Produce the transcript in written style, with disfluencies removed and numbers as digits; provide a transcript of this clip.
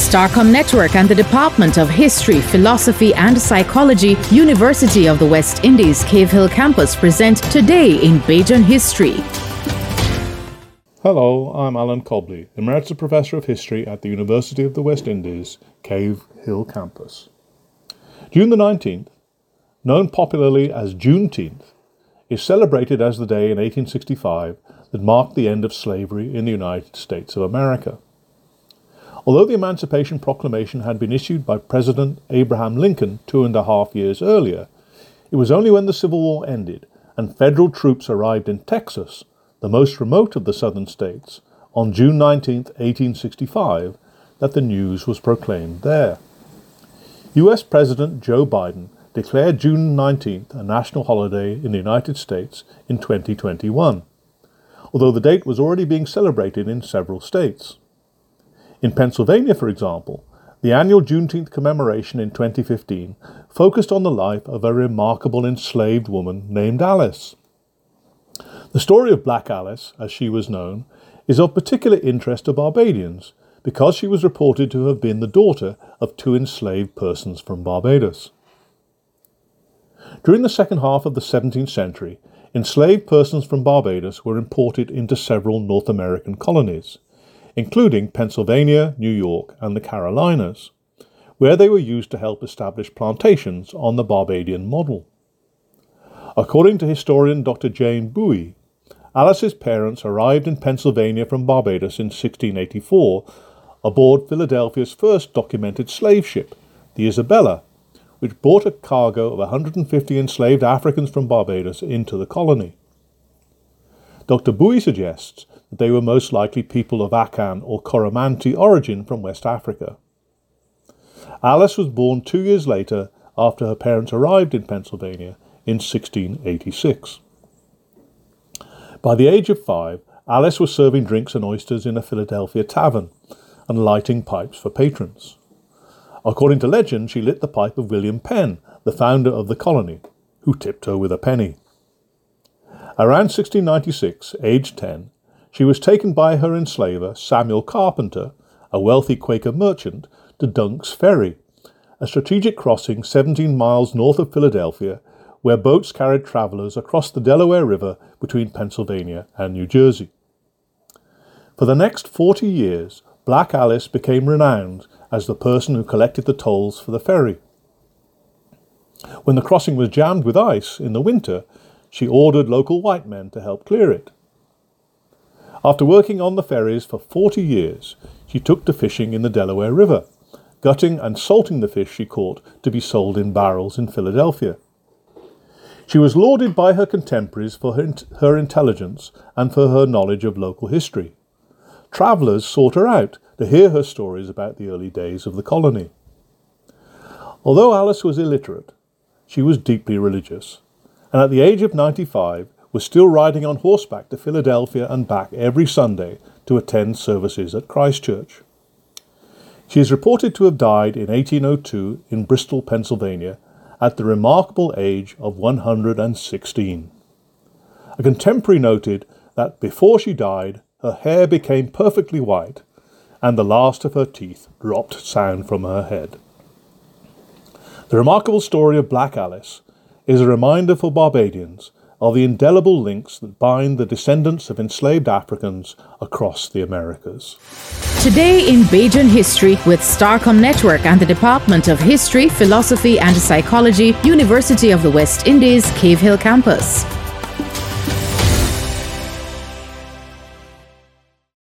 Starcom Network and the Department of History, Philosophy and Psychology, University of the West Indies, Cave Hill Campus present Today in Bajan History. Hello, I'm Alan Cobley, Emeritus Professor of History at the University of the West Indies, Cave Hill Campus. June the 19th, known popularly as Juneteenth, is celebrated as the day in 1865 that marked the end of slavery in the United States of America. Although the Emancipation Proclamation had been issued by President Abraham Lincoln 2.5 years earlier, it was only when the Civil War ended and federal troops arrived in Texas, the most remote of the southern states, on June 19, 1865, that the news was proclaimed there. US President Joe Biden declared June 19th a national holiday in the United States in 2021, although the date was already being celebrated in several states. In Pennsylvania, for example, the annual Juneteenth commemoration in 2015 focused on the life of a remarkable enslaved woman named Alice. The story of Black Alice, as she was known, is of particular interest to Barbadians because she was reported to have been the daughter of 2 enslaved persons from Barbados. During the second half of the 17th century, enslaved persons from Barbados were imported into several North American colonies, including Pennsylvania, New York, and the Carolinas, where they were used to help establish plantations on the Barbadian model. According to historian Dr. Jane Bowie, Alice's parents arrived in Pennsylvania from Barbados in 1684 aboard Philadelphia's first documented slave ship, the Isabella, which brought a cargo of 150 enslaved Africans from Barbados into the colony. Dr. Bowie suggests that they were most likely people of Akan or Coromantee origin from West Africa. Alice was born 2 years later after her parents arrived in Pennsylvania in 1686. By the age of 5, Alice was serving drinks and oysters in a Philadelphia tavern and lighting pipes for patrons. According to legend, she lit the pipe of William Penn, the founder of the colony, who tipped her with a penny. Around 1696, aged 10, she was taken by her enslaver, Samuel Carpenter, a wealthy Quaker merchant, to Dunk's Ferry, a strategic crossing 17 miles north of Philadelphia, where boats carried travelers across the Delaware River between Pennsylvania and New Jersey. For the next 40 years, Black Alice became renowned as the person who collected the tolls for the ferry. When the crossing was jammed with ice in the winter, she ordered local white men to help clear it. After working on the ferries for 40 years, she took to fishing in the Delaware River, gutting and salting the fish she caught to be sold in barrels in Philadelphia. She was lauded by her contemporaries for her intelligence and for her knowledge of local history. Travellers sought her out to hear her stories about the early days of the colony. Although Alice was illiterate, she was deeply religious, and at the age of 95 was still riding on horseback to Philadelphia and back every Sunday to attend services at Christ Church. She is reported to have died in 1802 in Bristol, Pennsylvania, at the remarkable age of 116. A contemporary noted that before she died, her hair became perfectly white, and the last of her teeth dropped sound from her head. The remarkable story of Black Alice is a reminder for Barbadians of the indelible links that bind the descendants of enslaved Africans across the Americas. Today in Bajan History with Starcom Network and the Department of History, Philosophy and Psychology, University of the West Indies, Cave Hill Campus.